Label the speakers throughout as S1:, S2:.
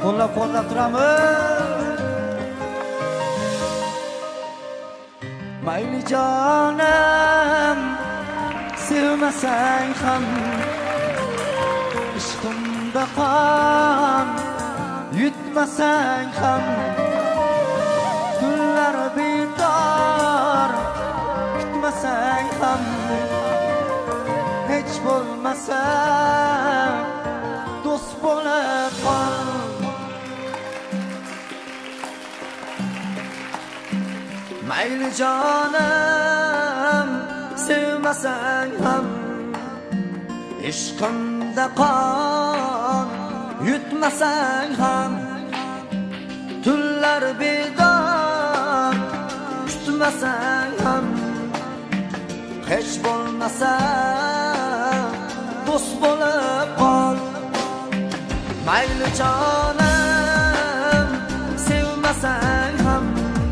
S1: qo'llab-quvvatlab turamiz. Mayli jonim, sevmasang ham ishqimda qon yutmasang ham kunlar bedor kutmasang ham hech bo'lmasa do'st bo'lib qol. Mayli jonim, sevmasang ham ishqimda qon yutmasang ham tunlar bedor kutmasang ham hech bo'lmasa do'st bo'lib qol. Mayli jonim, sevmasang ham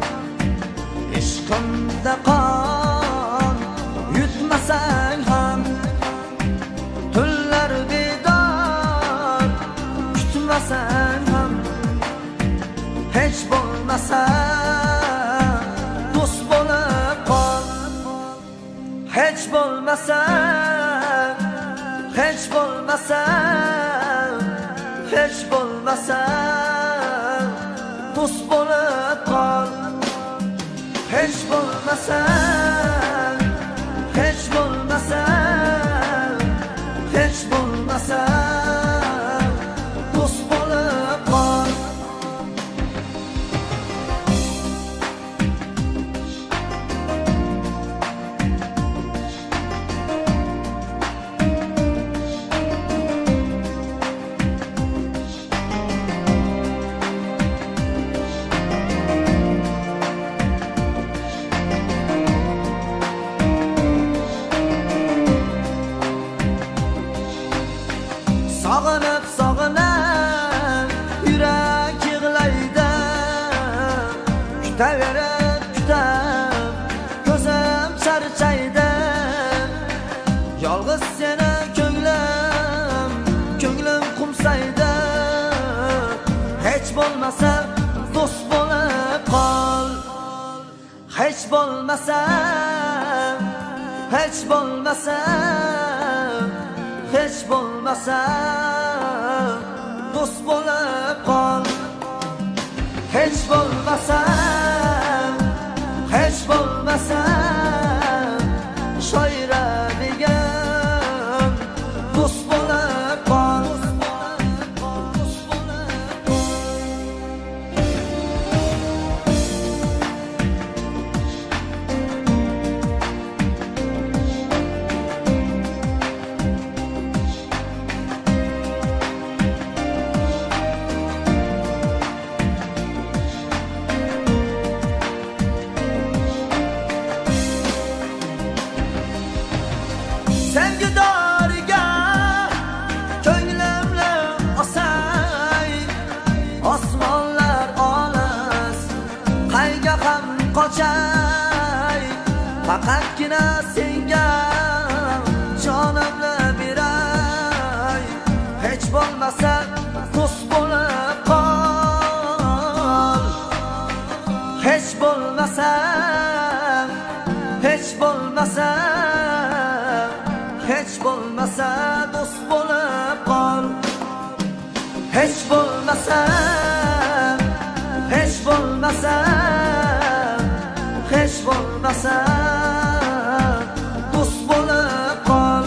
S1: ishqimda qon yutmasang ham tunlar bedor kutmasang ham hech bo'lmasa do'st bo'lib qol. Hech bo'lmasa, hech bo'lmasa, hech bo'lmasa do'st bo'lib qol. Hech bo'lmasa, hech bo'lmasa, hech bo'lmasa do'st bo'lib qol. Sog'inib, sog'inib yurak yig'laydi, kutaverib, kutib ko'zim charchaydi. Yolg'iz seni ko'nglim qumsaydi. Hech bo'lmasa do'st bo'lib qol. Hech bo'lmasa, hech bo'lmasa, hech bo'lmasa do'st bo'lib qol. Hech bo'lmasa, hech bo'lmasa shoira degan do'st bo'lib qol. Sevgi doriga ko'nglimni osay, osmonlar olis qayga ham qochay. Faqatgina senga jonimni beray. Hech bo'lmasa do'st bo'lib qol. Hech bo'lmasa, hech bo'lmasa, hech bo'lmasa do'st bo'lib qol. Hech bo'lmasa, hech bo'lmasa, hech bo'lmasa do'st bo'lib qol.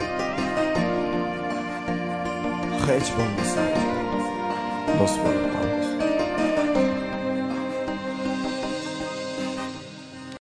S1: Hech bo'lmasa do'st bo'lib qol.